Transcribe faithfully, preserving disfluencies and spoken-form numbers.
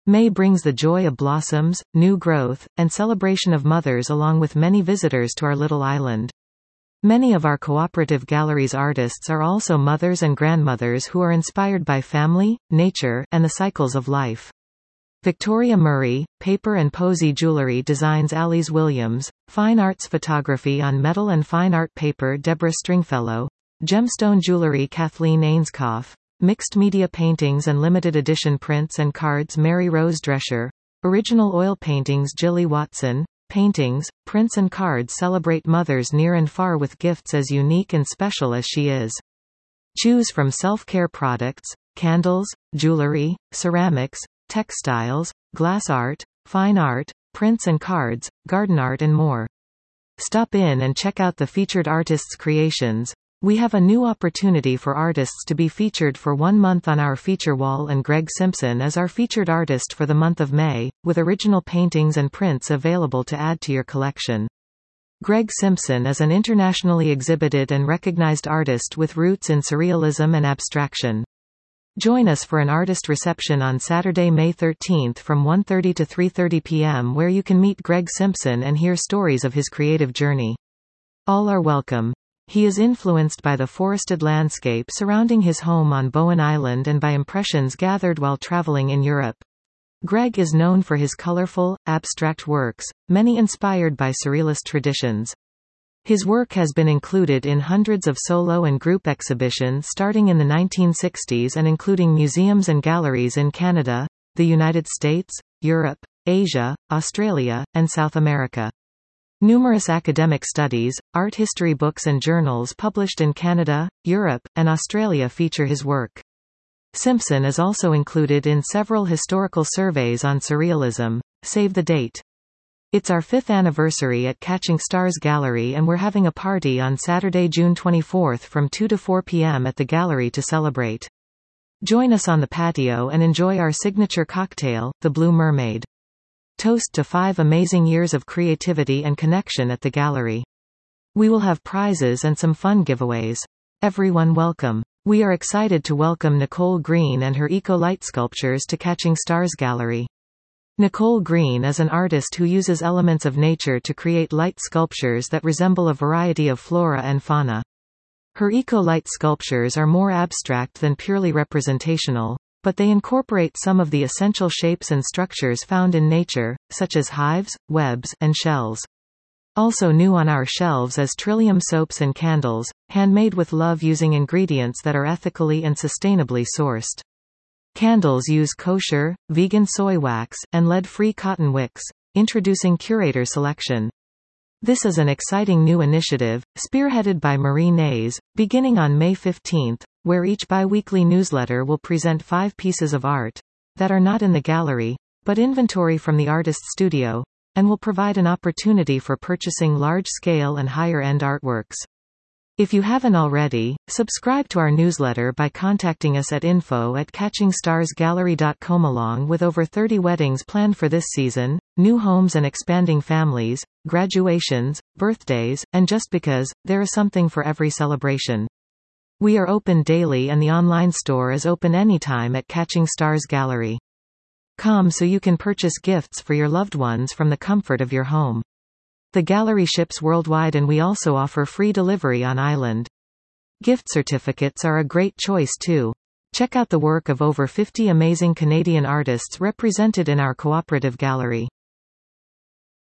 May brings the joy of blossoms, new growth, and celebration of mothers along with many visitors to our little island. Many of our cooperative gallery's artists are also mothers and grandmothers who are inspired by family, nature, and the cycles of life. Victoria Murray, paper and posy jewelry designs Alice Williams, fine arts photography on metal and fine art paper Deborah Stringfellow, gemstone jewelry Kathleen Ainscough, mixed media paintings and limited edition prints and cards Mary Rose Drescher, original oil paintings Jilly Watson, paintings, prints and cards celebrate mothers near and far with gifts as unique and special as she is. Choose from self-care products, candles, jewelry, ceramics, textiles, glass art, fine art, prints and cards, garden art and more. Stop in and check out the featured artists' creations. We have a new opportunity for artists to be featured for one month on our feature wall, and Greg Simpson is our featured artist for the month of May, with original paintings and prints available to add to your collection. Greg Simpson is an internationally exhibited and recognized artist with roots in surrealism and abstraction. Join us for an artist reception on Saturday, May thirteenth from one thirty to three thirty p m where you can meet Greg Simpson and hear stories of his creative journey. All are welcome. He is influenced by the forested landscape surrounding his home on Bowen Island and by impressions gathered while traveling in Europe. Greg is known for his colorful, abstract works, many inspired by surrealist traditions. His work has been included in hundreds of solo and group exhibitions starting in the nineteen sixties and including museums and galleries in Canada, the United States, Europe, Asia, Australia, and South America. Numerous academic studies, art history books and journals published in Canada, Europe, and Australia feature his work. Simpson is also included in several historical surveys on surrealism. Save the date. It's our fifth anniversary at Catching Stars Gallery, and we're having a party on Saturday, June twenty-fourth from two to four p m at the gallery to celebrate. Join us on the patio and enjoy our signature cocktail, the Blue Mermaid. Toast to five amazing years of creativity and connection at the gallery. We will have prizes and some fun giveaways. Everyone welcome. We are excited to welcome Nicole Green and her Eco Light Sculptures to Catching Stars Gallery. Nicole Green is an artist who uses elements of nature to create light sculptures that resemble a variety of flora and fauna. Her eco-light sculptures are more abstract than purely representational, but they incorporate some of the essential shapes and structures found in nature, such as hives, webs, and shells. Also new on our shelves is Trillium soaps and candles, handmade with love using ingredients that are ethically and sustainably sourced. Candles use kosher, vegan soy wax, and lead-free cotton wicks, introducing curator selection. This is an exciting new initiative, spearheaded by Marie Nays, beginning on May fifteenth, where each bi-weekly newsletter will present five pieces of art that are not in the gallery, but inventory from the artist's studio, and will provide an opportunity for purchasing large-scale and higher-end artworks. If you haven't already, subscribe to our newsletter by contacting us at info at catching stars gallery dot com. Along with over thirty weddings planned for this season, new homes and expanding families, graduations, birthdays, and just because, there is something for every celebration. We are open daily and the online store is open anytime at Catching Stars Gallery. Come so you can purchase gifts for your loved ones from the comfort of your home. The gallery ships worldwide and we also offer free delivery on island. Gift certificates are a great choice too. Check out the work of over fifty amazing Canadian artists represented in our cooperative gallery.